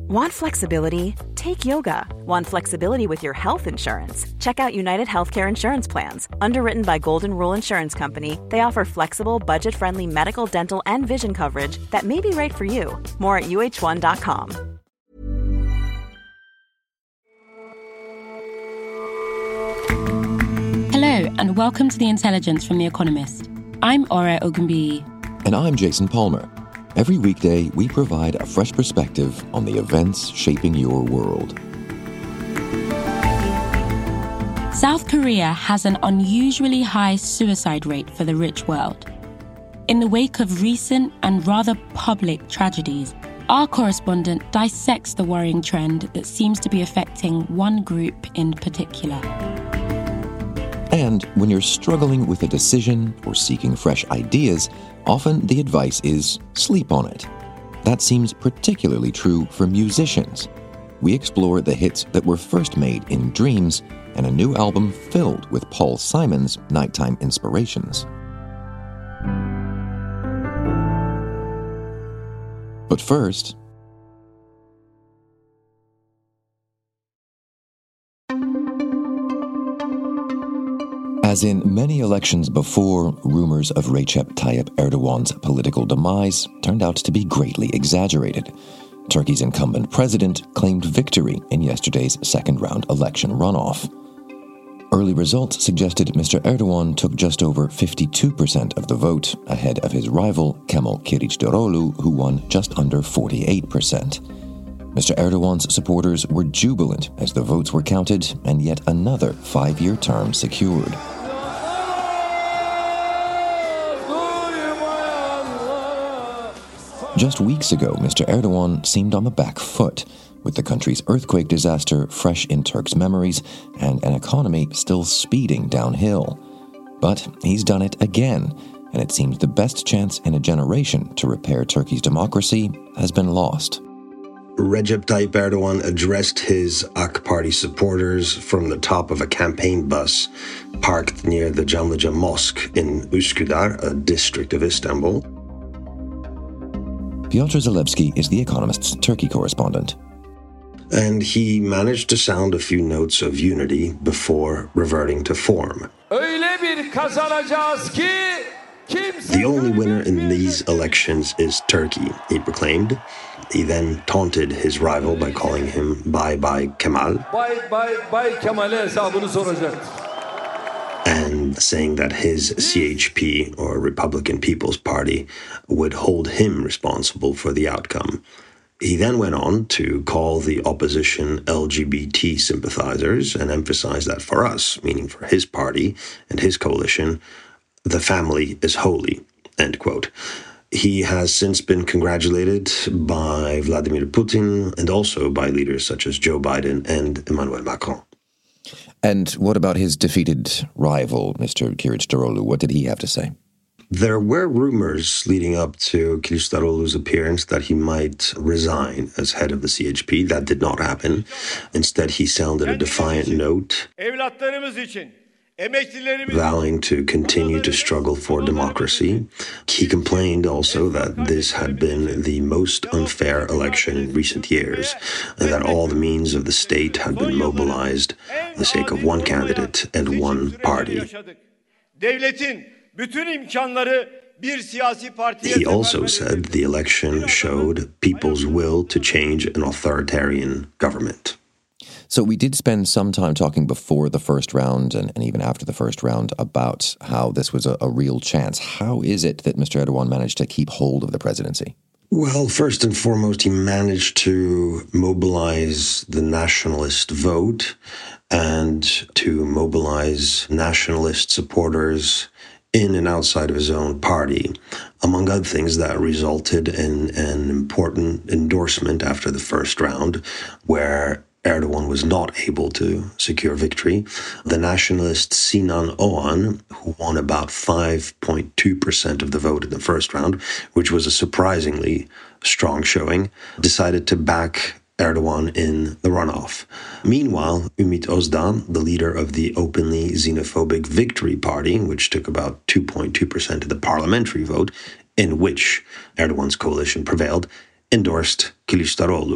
Want flexibility? Take yoga. Want flexibility with your health insurance? Check out United Healthcare Insurance Plans. Underwritten by Golden Rule Insurance Company, they offer flexible, budget-friendly medical, dental, and vision coverage that may be right for you. More at uh1.com. Hello, and welcome to The Intelligence from The Economist. I'm Ora Ogunbiyi. And I'm Jason Palmer. Every weekday, we provide a fresh perspective on the events shaping your world. South Korea has an unusually high suicide rate for the rich world. In the wake of recent and rather public tragedies, our correspondent dissects the worrying trend that seems to be affecting one group in particular. And when you're struggling with a decision or seeking fresh ideas, often the advice is sleep on it. That seems particularly true for musicians. We explore the hits that were first made in dreams and a new album filled with Paul Simon's nighttime inspirations. But first, as in many elections before, rumors of Recep Tayyip Erdogan's political demise turned out to be greatly exaggerated. Turkey's incumbent president claimed victory in yesterday's second-round election runoff. Early results suggested Mr. Erdogan took just over 52% of the vote, ahead of his rival Kemal Kılıçdaroğlu, who won just under 48%. Mr. Erdogan's supporters were jubilant as the votes were counted and yet another 5-year term secured. Just weeks ago, Mr. Erdogan seemed on the back foot, with the country's earthquake disaster fresh in Turks' memories and an economy still speeding downhill. But he's done it again, and it seems the best chance in a generation to repair Turkey's democracy has been lost. Recep Tayyip Erdogan addressed his AK Party supporters from the top of a campaign bus parked near the Çamlıca Mosque in Üsküdar, a district of Istanbul. Piotr Zalewski is The Economist's Turkey correspondent. And he managed to sound a few notes of unity before reverting to form. The only winner in these elections is Turkey, he proclaimed. He then taunted his rival by calling him Bay Bay Kemal. Bay Kemal'e hesabını soracak. And saying that his CHP, or Republican People's Party, would hold him responsible for the outcome. He then went on to call the opposition LGBT sympathizers and emphasize that for us, meaning for his party and his coalition, the family is holy, end quote. He has since been congratulated by Vladimir Putin and also by leaders such as Joe Biden and Emmanuel Macron. And what about his defeated rival, Mr. Kılıçdaroğlu? What did he have to say? There were rumors leading up to Kılıçdaroğlu's appearance that he might resign as head of the CHP. That did not happen. Instead, he sounded a defiant note, vowing to continue to struggle for democracy. He complained also that this had been the most unfair election in recent years, and that all the means of the state had been mobilized for the sake of one candidate and one party. He also said the election showed people's will to change an authoritarian government. So we did spend some time talking before the first round and even after the first round about how this was a real chance. How is it that Mr. Erdogan managed to keep hold of the presidency? Well, first and foremost, he managed to mobilize the nationalist vote and to mobilize nationalist supporters in and outside of his own party. Among other things, that resulted in an important endorsement after the first round, where Erdogan was not able to secure victory. The nationalist Sinan Oğan, who won about 5.2% of the vote in the first round, which was a surprisingly strong showing, decided to back Erdogan in the runoff. Meanwhile, Ümit Özdağ, the leader of the openly xenophobic Victory Party, which took about 2.2% of the parliamentary vote, in which Erdogan's coalition prevailed, endorsed Kılıçdaroğlu.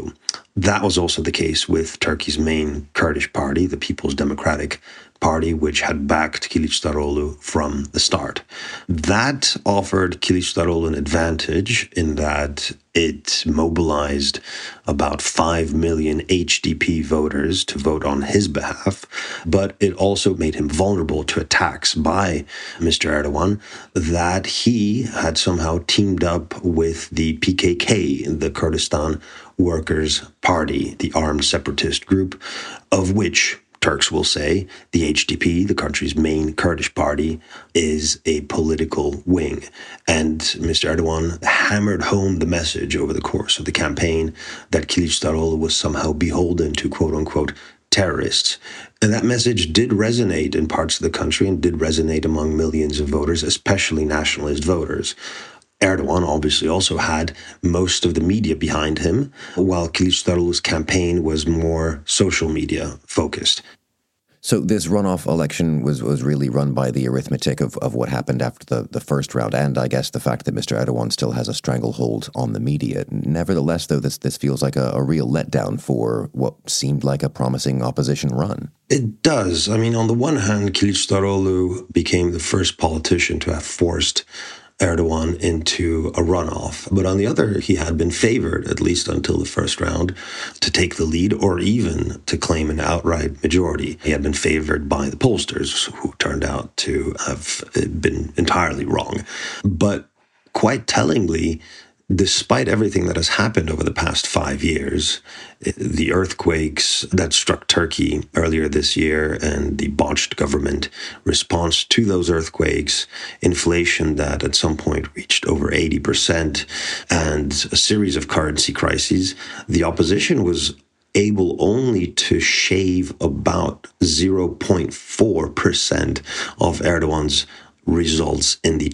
That was also the case with Turkey's main Kurdish party, the People's Democratic Party, which had backed Kılıçdaroğlu from the start. That offered Kılıçdaroğlu an advantage in that it mobilized about 5 million HDP voters to vote on his behalf, but it also made him vulnerable to attacks by Mr. Erdogan that he had somehow teamed up with the PKK, the Kurdistan Workers' Party, the armed separatist group, of which Turks will say the HDP, the country's main Kurdish party, is a political wing. And Mr. Erdogan hammered home the message over the course of the campaign that Kılıçdaroğlu was somehow beholden to quote-unquote terrorists. And that message did resonate in parts of the country and did resonate among millions of voters, especially nationalist voters. Erdogan obviously also had most of the media behind him, while Kılıçdaroğlu's campaign was more social media focused. So this runoff election was really run by the arithmetic of what happened after the first round, and I guess the fact that Mr. Erdogan still has a stranglehold on the media. Nevertheless, though, this feels like a real letdown for what seemed like a promising opposition run. It does. I mean, on the one hand, Kılıçdaroğlu became the first politician to have forced Erdogan into a runoff. But on the other, he had been favored, at least until the first round, to take the lead or even to claim an outright majority. He had been favored by the pollsters, who turned out to have been entirely wrong. But quite tellingly, despite everything that has happened over the past 5 years, the earthquakes that struck Turkey earlier this year and the botched government response to those earthquakes, inflation that at some point reached over 80%, and a series of currency crises, the opposition was able only to shave about 0.4% of Erdogan's results in the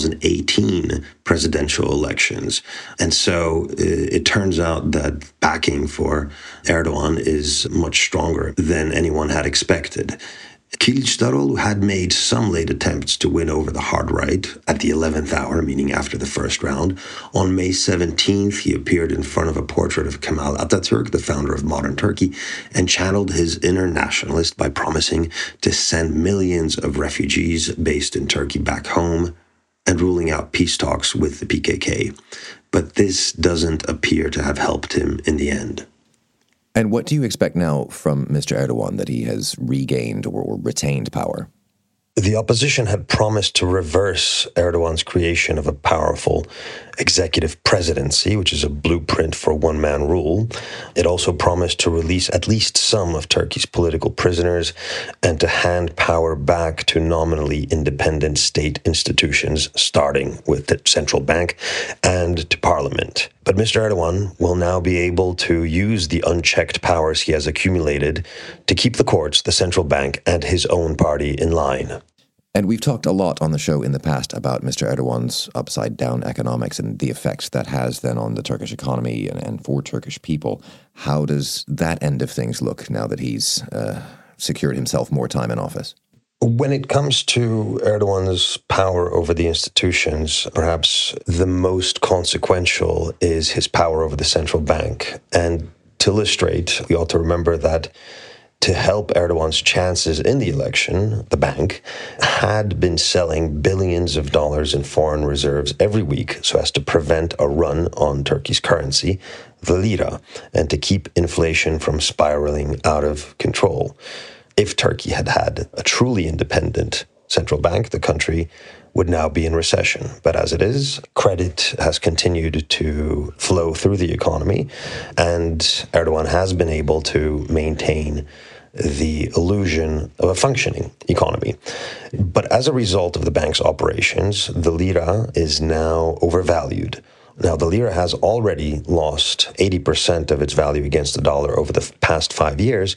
2018 presidential elections. And so it turns out that backing for Erdogan is much stronger than anyone had expected. Kılıçdaroğlu had made some late attempts to win over the hard right at the 11th hour, meaning after the first round. On May 17th, he appeared in front of a portrait of Kemal Atatürk, the founder of modern Turkey, and channeled his inner nationalist by promising to send millions of refugees based in Turkey back home and ruling out peace talks with the PKK. But this doesn't appear to have helped him in the end. And what do you expect now from Mr. Erdogan that he has regained or retained power? The opposition had promised to reverse Erdogan's creation of a powerful executive presidency, which is a blueprint for one-man rule. It also promised to release at least some of Turkey's political prisoners and to hand power back to nominally independent state institutions, starting with the central bank and to parliament. But Mr. Erdogan will now be able to use the unchecked powers he has accumulated to keep the courts, the central bank, and his own party in line. And we've talked a lot on the show in the past about Mr. Erdogan's upside-down economics and the effects that has then on the Turkish economy and for Turkish people. How does that end of things look now that he's secured himself more time in office? When it comes to Erdogan's power over the institutions, perhaps the most consequential is his power over the central bank. And to illustrate, we ought to remember that to help Erdogan's chances in the election, the bank had been selling billions of dollars in foreign reserves every week so as to prevent a run on Turkey's currency, the lira, and to keep inflation from spiraling out of control. If Turkey had had a truly independent central bank, the country would now be in recession. But as it is, credit has continued to flow through the economy, and Erdogan has been able to maintain the illusion of a functioning economy. But as a result of the bank's operations, the lira is now overvalued. Now, the lira has already lost 80% of its value against the dollar over the past 5 years,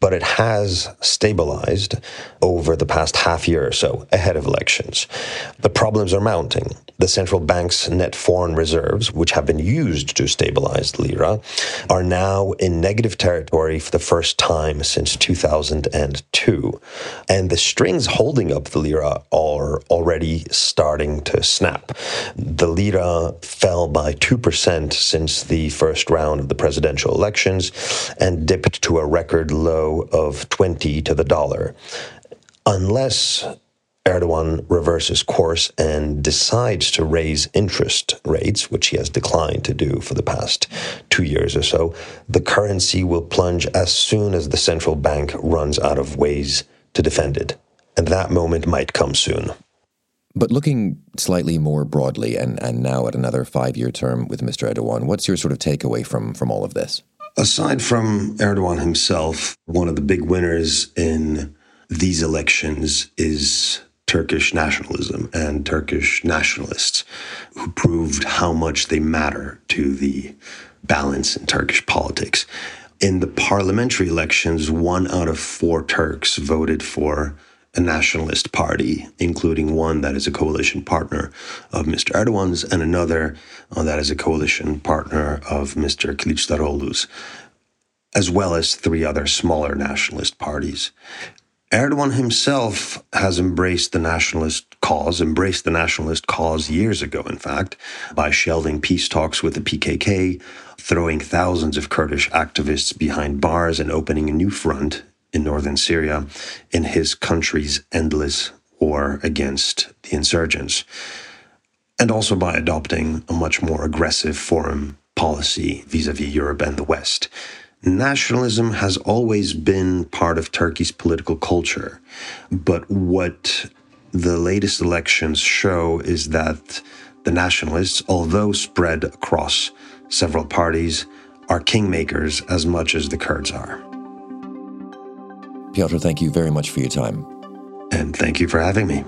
but it has stabilized over the past half year or so ahead of elections. The problems are mounting. The central bank's net foreign reserves, which have been used to stabilize the lira, are now in negative territory for the first time since 2002. And the strings holding up the lira are already starting to snap. The lira fell by 2% since the first round of the presidential elections and dipped to a record low of 20 to the dollar. Unless Erdogan reverses course and decides to raise interest rates, which he has declined to do for the past 2 years or so, the currency will plunge as soon as the central bank runs out of ways to defend it. And that moment might come soon. But looking slightly more broadly, and now at another 5-year term with Mr. Erdogan, what's your sort of takeaway from all of this? Aside from Erdogan himself, one of the big winners in these elections is Turkish nationalism and Turkish nationalists who proved how much they matter to the balance in Turkish politics. In the parliamentary elections, 1 out of 4 Turks voted for a nationalist party, including one that is a coalition partner of Mr. Erdogan's and another that is a coalition partner of Mr. Kılıçdaroğlu's, as well as 3 other smaller nationalist parties. Erdogan himself has embraced the nationalist cause years ago, in fact, by shelving peace talks with the PKK, throwing thousands of Kurdish activists behind bars and opening a new front in northern Syria in his country's endless war against the insurgents, and also by adopting a much more aggressive foreign policy vis-à-vis Europe and the West. Nationalism has always been part of Turkey's political culture, but what the latest elections show is that the nationalists, although spread across several parties, are kingmakers as much as the Kurds are. Piotr, thank you very much for your time. And thank you for having me.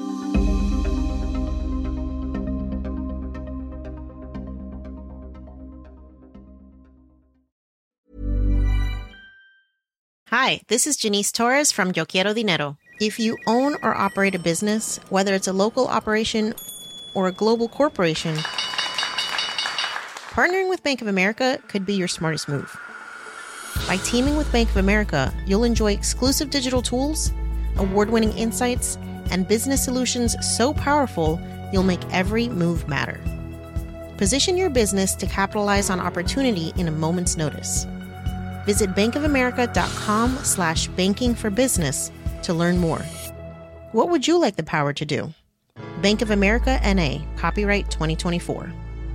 Hi, this is Janice Torres from Yo Quiero Dinero. If you own or operate a business, whether it's a local operation or a global corporation, partnering with Bank of America could be your smartest move. By teaming with Bank of America, you'll enjoy exclusive digital tools, award-winning insights, and business solutions so powerful, you'll make every move matter. Position your business to capitalize on opportunity in a moment's notice. Visit bankofamerica.com/bankingforbusiness to learn more. What would you like the power to do? Bank of America N.A., copyright 2024.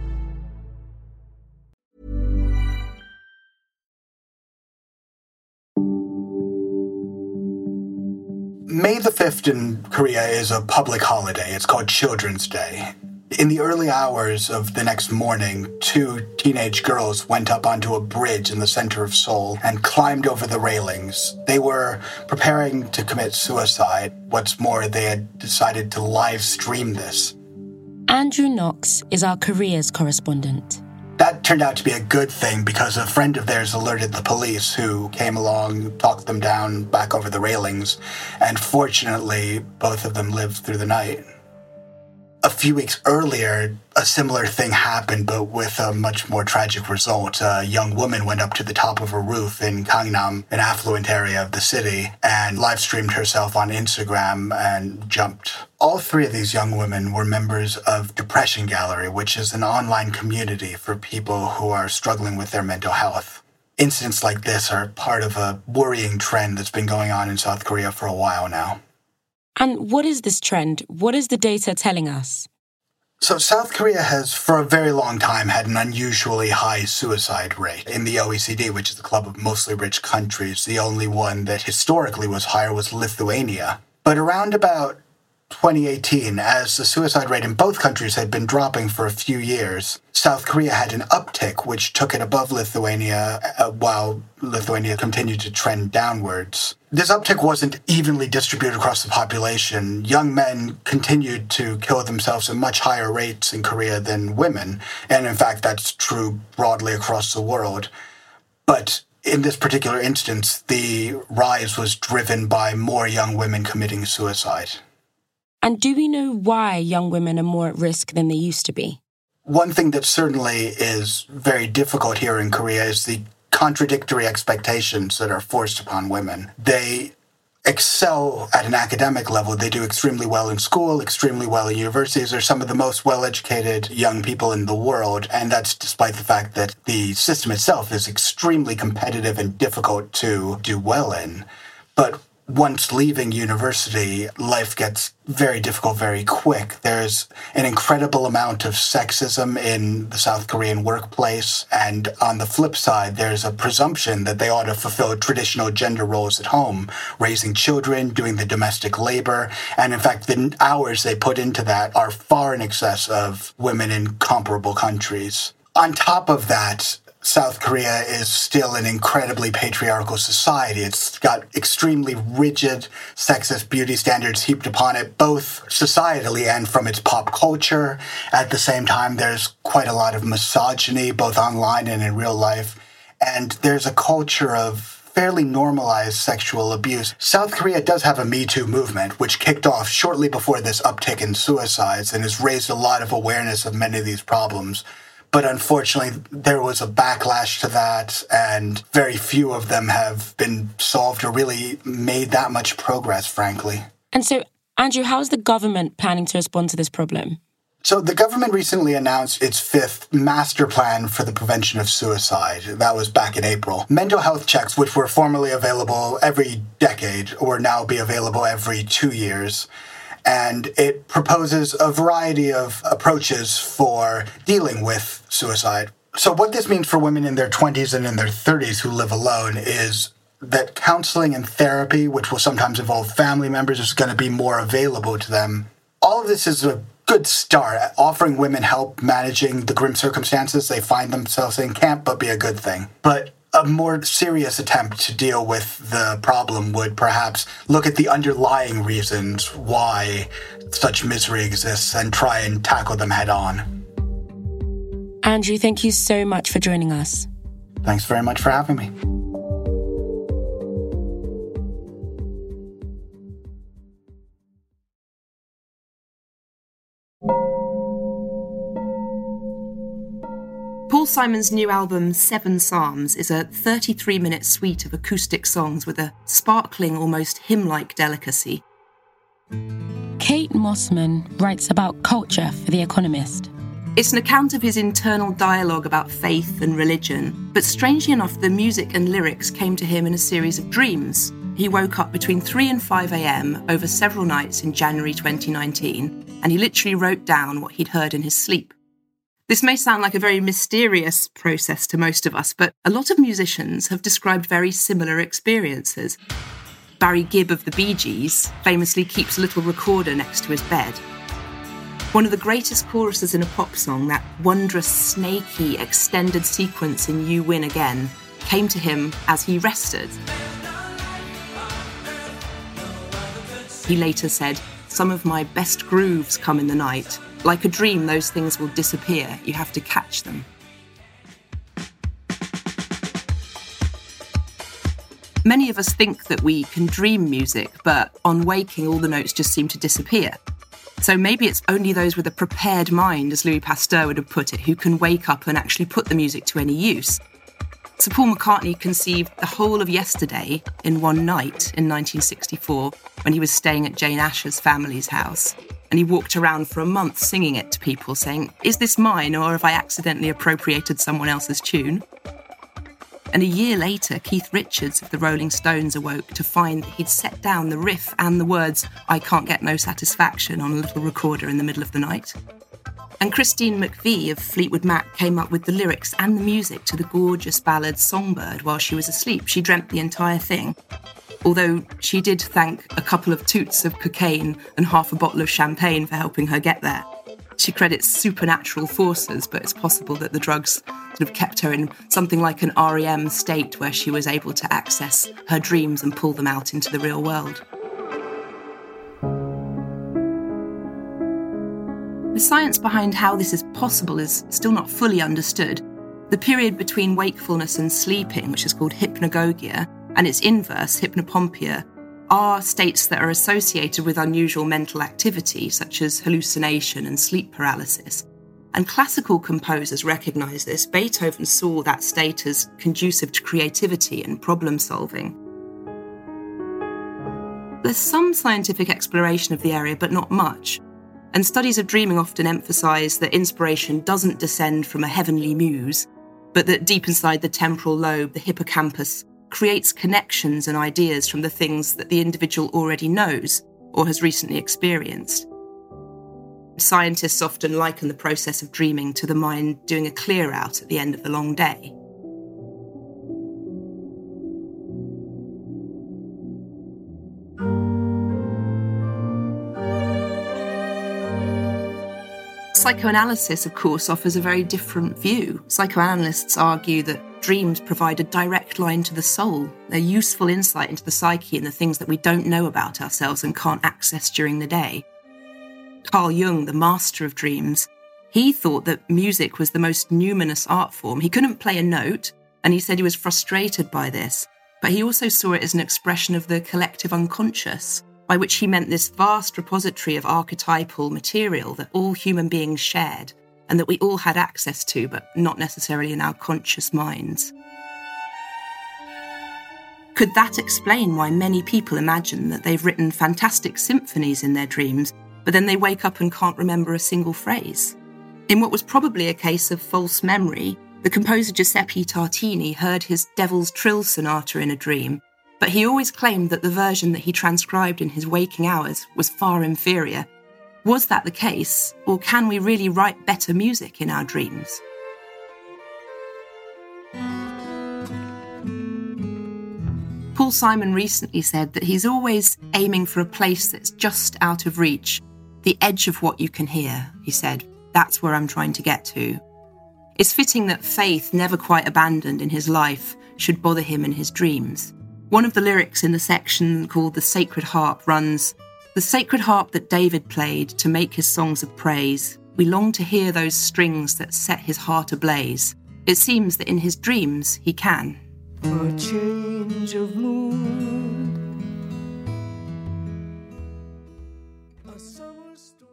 May the 5th in Korea is a public holiday. It's called Children's Day. In the early hours of the next morning, 2 teenage girls went up onto a bridge in the center of Seoul and climbed over the railings. They were preparing to commit suicide. What's more, they had decided to live stream this. Andrew Knox is our Korea's correspondent. That turned out to be a good thing because a friend of theirs alerted the police, who came along, talked them down back over the railings, and fortunately, both of them lived through the night. A few weeks earlier, a similar thing happened, but with a much more tragic result. A young woman went up to the top of a roof in Gangnam, an affluent area of the city, and live-streamed herself on Instagram and jumped. All 3 of these young women were members of Depression Gallery, which is an online community for people who are struggling with their mental health. Incidents like this are part of a worrying trend that's been going on in South Korea for a while now. And what is this trend? What is the data telling us? So South Korea has, for a very long time, had an unusually high suicide rate. In the OECD, which is the club of mostly rich countries, the only one that historically was higher was Lithuania. But around about 2018, as the suicide rate in both countries had been dropping for a few years, South Korea had an uptick, which took it above Lithuania, while Lithuania continued to trend downwards. This uptick wasn't evenly distributed across the population. Young men continued to kill themselves at much higher rates in Korea than women, and in fact, that's true broadly across the world. But in this particular instance, the rise was driven by more young women committing suicide. And do we know why young women are more at risk than they used to be? One thing that certainly is very difficult here in Korea is the contradictory expectations that are forced upon women. They excel at an academic level. They do extremely well in school, extremely well in universities. They're some of the most well-educated young people in the world, and that's despite the fact that the system itself is extremely competitive and difficult to do well in. But once leaving university, life gets very difficult very quick. There's an incredible amount of sexism in the South Korean workplace. And on the flip side, there's a presumption that they ought to fulfill traditional gender roles at home, raising children, doing the domestic labor. And in fact, the hours they put into that are far in excess of women in comparable countries. On top of that, South Korea is still an incredibly patriarchal society. It's got extremely rigid sexist beauty standards heaped upon it, both societally and from its pop culture. At the same time, there's quite a lot of misogyny, both online and in real life. And there's a culture of fairly normalized sexual abuse. South Korea does have a Me Too movement, which kicked off shortly before this uptick in suicides and has raised a lot of awareness of many of these problems. But unfortunately, there was a backlash to that, and very few of them have been solved or really made that much progress, frankly. And so, Andrew, how is the government planning to respond to this problem? So the government recently announced its 5th master plan for the prevention of suicide. That was back in April. Mental health checks, which were formerly available every decade, will now be available every 2 years. And it proposes a variety of approaches for dealing with suicide. So what this means for women in their 20s and in their 30s who live alone is that counseling and therapy, which will sometimes involve family members, is going to be more available to them. All of this is a good start. Offering women help managing the grim circumstances they find themselves in can't but be a good thing. But a more serious attempt to deal with the problem would perhaps look at the underlying reasons why such misery exists and try and tackle them head on. Andrew, thank you so much for joining us. Thanks very much for having me. Paul Simon's new album, Seven Psalms, is a 33-minute suite of acoustic songs with a sparkling, almost hymn-like delicacy. Kate Mossman writes about culture for The Economist. It's an account of his internal dialogue about faith and religion, but strangely enough, the music and lyrics came to him in a series of dreams. He woke up between 3 and 5 a.m. over several nights in January 2019, and he literally wrote down what he'd heard in his sleep. This may sound like a very mysterious process to most of us, but a lot of musicians have described very similar experiences. Barry Gibb of the Bee Gees famously keeps a little recorder next to his bed. One of the greatest choruses in a pop song, that wondrous, snaky, extended sequence in You Win Again, came to him as he rested. He later said, "Some of my best grooves come in the night. Like a dream, those things will disappear. You have to catch them." Many of us think that we can dream music, but on waking, all the notes just seem to disappear. So maybe it's only those with a prepared mind, as Louis Pasteur would have put it, who can wake up and actually put the music to any use. Sir Paul McCartney conceived the whole of Yesterday in one night in 1964 when he was staying at Jane Asher's family's house. And he walked around for a month singing it to people, saying, "Is this mine, or have I accidentally appropriated someone else's tune?" And a year later, Keith Richards of the Rolling Stones awoke to find that he'd set down the riff and the words, "I can't get no satisfaction," on a little recorder in the middle of the night. And Christine McVie of Fleetwood Mac came up with the lyrics and the music to the gorgeous ballad Songbird while she was asleep. She dreamt the entire thing. Although she did thank a couple of toots of cocaine and half a bottle of champagne for helping her get there. She credits supernatural forces, but it's possible that the drugs sort of kept her in something like an REM state where she was able to access her dreams and pull them out into the real world. The science behind how this is possible is still not fully understood. The period between wakefulness and sleeping, which is called hypnagogia, and its inverse, hypnopompia, are states that are associated with unusual mental activity, such as hallucination and sleep paralysis. And classical composers recognise this. Beethoven saw that state as conducive to creativity and problem solving. There's some scientific exploration of the area, but not much. And studies of dreaming often emphasise that inspiration doesn't descend from a heavenly muse, but that deep inside the temporal lobe, the hippocampus, creates connections and ideas from the things that the individual already knows or has recently experienced. Scientists often liken the process of dreaming to the mind doing a clear out at the end of the long day. Psychoanalysis, of course, offers a very different view. Psychoanalysts argue that dreams provide a direct line to the soul. They're useful insight into the psyche and the things that we don't know about ourselves and can't access during the day. Carl Jung, the master of dreams, he thought that music was the most numinous art form. He couldn't play a note, and he said he was frustrated by this. But he also saw it as an expression of the collective unconscious, by which he meant this vast repository of archetypal material that all human beings shared, and that we all had access to, but not necessarily in our conscious minds. Could that explain why many people imagine that they've written fantastic symphonies in their dreams, but then they wake up and can't remember a single phrase? In what was probably a case of false memory, the composer Giuseppe Tartini heard his Devil's Trill Sonata in a dream, but he always claimed that the version that he transcribed in his waking hours was far inferior. Was that the case, or can we really write better music in our dreams? Paul Simon recently said that he's always aiming for a place that's just out of reach, the edge of what you can hear, he said. That's where I'm trying to get to. It's fitting that faith, never quite abandoned in his life, should bother him in his dreams. One of the lyrics in the section called The Sacred Harp runs, "The sacred harp that David played to make his songs of praise, we long to hear those strings that set his heart ablaze. It seems that in his dreams he can." A change of mood. A summer storm.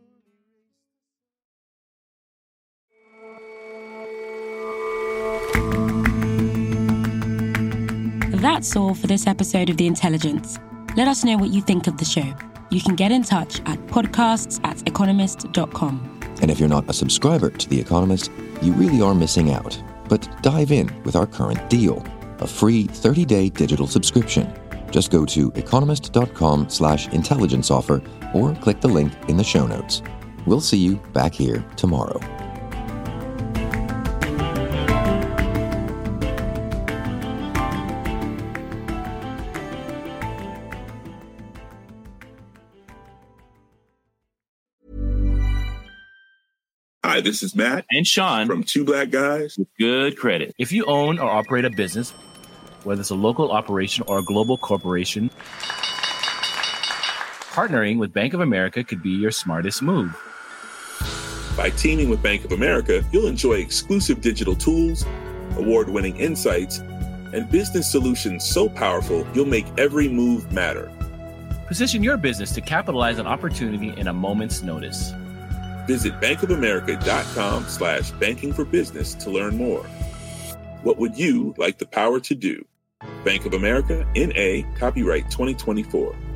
That's all for this episode of The Intelligence. Let us know what you think of the show. You can get in touch at podcasts@economist.com. And if you're not a subscriber to The Economist, you really are missing out. But dive in with our current deal, a free 30-day digital subscription. Just go to economist.com/intelligence offer or click the link in the show notes. We'll see you back here tomorrow. Hi, this is Matt and Sean from Two Black Guys with Good Credit. If you own or operate a business, whether it's a local operation or a global corporation, partnering with Bank of America could be your smartest move. By teaming with Bank of America, you'll enjoy exclusive digital tools, award-winning insights, and business solutions so powerful you'll make every move matter. Position your business to capitalize on opportunity in a moment's notice. Visit bankofamerica.com/banking for business to learn more. What would you like the power to do? Bank of America, N.A., copyright 2024.